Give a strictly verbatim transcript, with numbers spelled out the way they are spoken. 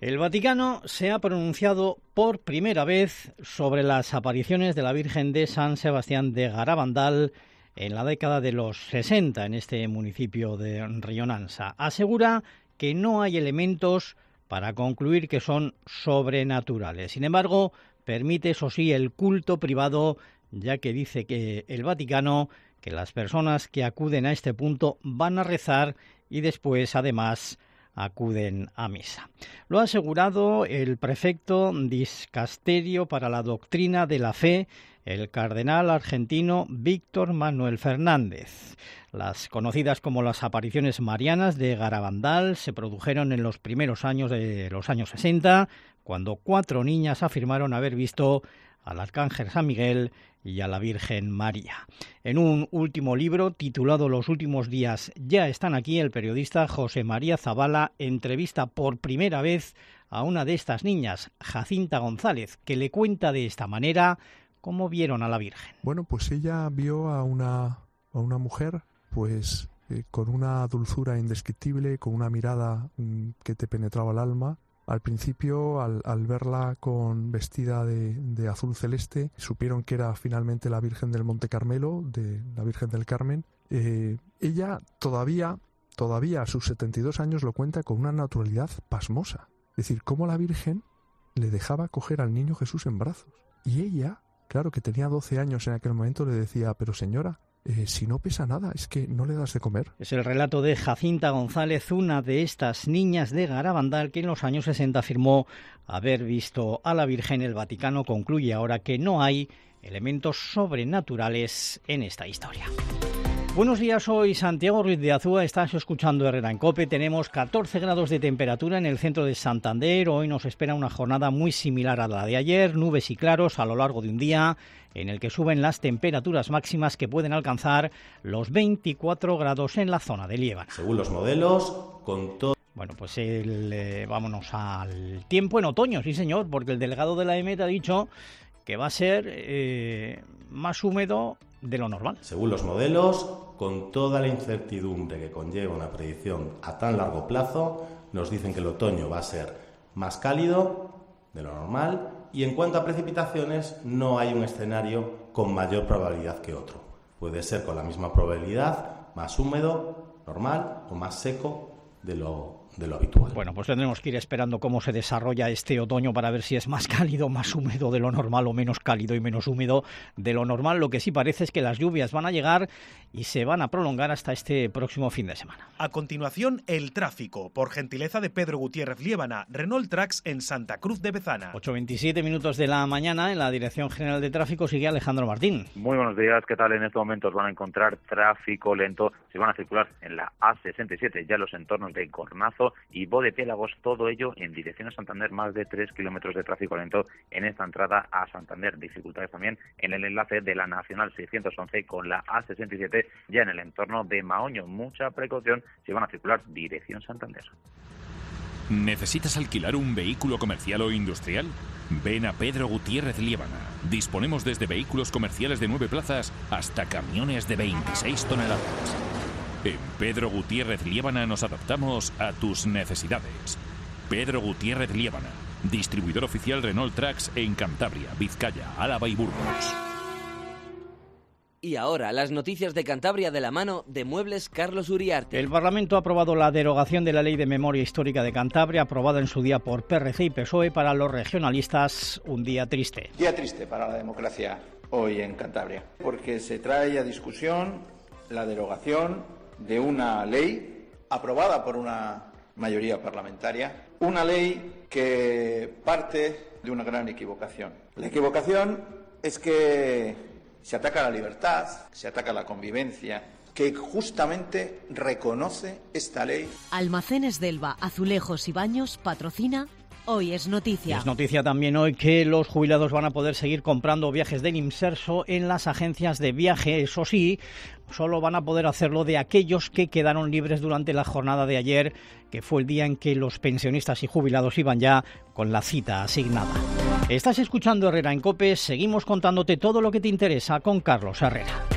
El Vaticano se ha pronunciado por primera vez sobre las apariciones de la Virgen de San Sebastián de Garabandal en la década de los sesenta en este municipio de Rionansa. Asegura que no hay elementos para concluir que son sobrenaturales. Sin embargo, permite, eso sí, el culto privado, ya que dice que el Vaticano, que las personas que acuden a este punto van a rezar y después, además, acuden a misa. Lo ha asegurado el prefecto Dicasterio para la Doctrina de la Fe, el cardenal argentino Víctor Manuel Fernández. Las conocidas como las apariciones marianas de Garabandal se produjeron en los primeros años de los años sesenta, cuando cuatro niñas afirmaron haber visto al Arcángel San Miguel y a la Virgen María. En un último libro titulado Los últimos días ya están aquí, el periodista José María Zavala entrevista por primera vez a una de estas niñas, Jacinta González, que le cuenta de esta manera cómo vieron a la Virgen. Bueno, pues ella vio a una, a una mujer pues eh, con una dulzura indescriptible, con una mirada mm, que te penetraba el alma. Al principio, al, al verla con vestida de, de azul celeste, supieron que era finalmente la Virgen del Monte Carmelo, de la Virgen del Carmen. Eh, ella todavía, todavía a sus setenta y dos años lo cuenta con una naturalidad pasmosa. Es decir, cómo la Virgen le dejaba coger al niño Jesús en brazos. Y ella, claro que tenía doce años en aquel momento, le decía, pero señora, Eh, si no pesa nada, es que no le das de comer. Es el relato de Jacinta González, una de estas niñas de Garabandal que en los años sesenta afirmó haber visto a la Virgen. El Vaticano concluye ahora que no hay elementos sobrenaturales en esta historia. Buenos días, soy Santiago Ruiz de Azúa, estás escuchando Herrera en COPE. Tenemos catorce grados de temperatura en el centro de Santander. Hoy nos espera una jornada muy similar a la de ayer, nubes y claros a lo largo de un día en el que suben las temperaturas máximas que pueden alcanzar los veinticuatro grados en la zona de Liébana. Según los modelos, con todo... Bueno, pues el, eh, vámonos al tiempo en otoño, sí señor, porque el delegado de la E M E T ha dicho que va a ser eh, más húmedo de lo normal. Según los modelos, con toda la incertidumbre que conlleva una predicción a tan largo plazo, nos dicen que el otoño va a ser más cálido de lo normal y en cuanto a precipitaciones no hay un escenario con mayor probabilidad que otro. Puede ser con la misma probabilidad, más húmedo, normal o más seco de lo de lo habitual. Bueno, pues tendremos que ir esperando cómo se desarrolla este otoño para ver si es más cálido, más húmedo de lo normal o menos cálido y menos húmedo de lo normal. Lo que sí parece es que las lluvias van a llegar y se van a prolongar hasta este próximo fin de semana. A continuación, el tráfico, por gentileza de Pedro Gutiérrez Liébana, Renault Trax en Santa Cruz de Bezana. ocho veintisiete minutos de la mañana, en la Dirección General de Tráfico sigue Alejandro Martín. Muy buenos días, ¿qué tal? En estos momentos van a encontrar tráfico lento, se van a circular en la A sesenta y siete, ya los entornos de Cornazo y Bodepiélagos, todo ello en dirección a Santander, más de tres kilómetros de tráfico lento en esta entrada a Santander. Dificultades también en el enlace de la Nacional seiscientos once con la A sesenta y siete, ya en el entorno de Maoño. Mucha precaución si van a circular dirección Santander. ¿Necesitas alquilar un vehículo comercial o industrial? Ven a Pedro Gutiérrez Liébana. Disponemos desde vehículos comerciales de nueve plazas hasta camiones de veintiséis toneladas. En Pedro Gutiérrez Liébana nos adaptamos a tus necesidades. Pedro Gutiérrez Liébana, distribuidor oficial Renault Trax en Cantabria, Vizcaya, Álava y Burgos. Y ahora, las noticias de Cantabria de la mano de Muebles Carlos Uriarte. El Parlamento ha aprobado la derogación de la Ley de Memoria Histórica de Cantabria, aprobada en su día por P R C y P S O E. Para los regionalistas, un día triste. Día triste para la democracia hoy en Cantabria, porque se trae a discusión la derogación de una ley aprobada por una mayoría parlamentaria, una ley que parte de una gran equivocación. La equivocación es que se ataca la libertad, se ataca la convivencia, que justamente reconoce esta ley. Almacenes Delva, Azulejos y Baños patrocina Hoy es noticia. Es noticia también hoy que los jubilados van a poder seguir comprando viajes del Imserso en las agencias de viaje. Eso sí, solo van a poder hacerlo de aquellos que quedaron libres durante la jornada de ayer, que fue el día en que los pensionistas y jubilados iban ya con la cita asignada. Estás escuchando Herrera en COPE. Seguimos contándote todo lo que te interesa con Carlos Herrera.